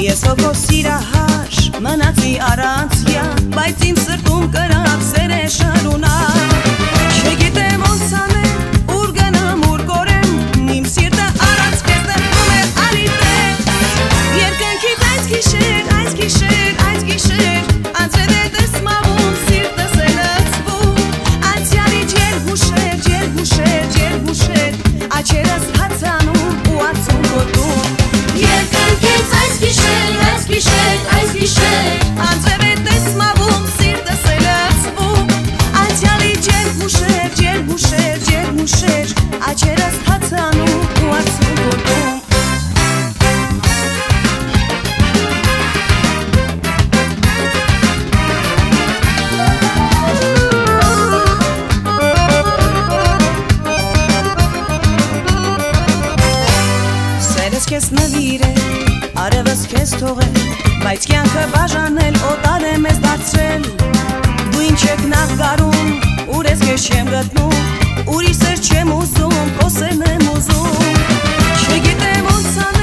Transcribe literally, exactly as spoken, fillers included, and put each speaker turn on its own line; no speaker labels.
Ես ով սիրահար մնացի առանցյա, բայց իմ սրտում կրավ սեր է շարունակ։ Չգիտեմ ոնց անեմ, ուր գնամ, ուր կորեմ, իմ սիրտը առանց քեզ նեղվում է ալիտես։ Երկնքից այս գիշեր, այս գիշեր, այս գիշեր, անցել է դեսմավում, սիրտս է լցվում, անցյալի ջերմուշեր, ջերմուշեր, ջերմուշեր, աչերս հացանում ու ածում գոտում։ Երկնքից այս գիշեր, այս գիշեր, այս գիշեր, անցել է դեսմավում, սիրտս է լցվում, անցյալի ջերմուշեր, ջերմուշեր, ջերմուշեր, աչերս հացանում ու ածում գոտում։ Քեզ նվիրել, արևս քեզ թողել, բայց կյանքը բաժանել, օտար է մեզ դարձրել։ Դու ինչ եք նախկարում, ուր ես քեզ չեմ գտնում, ուրիշ սեր չեմ ուզում, քո սերն եմ ուզում։ Չգիտեմ ոնց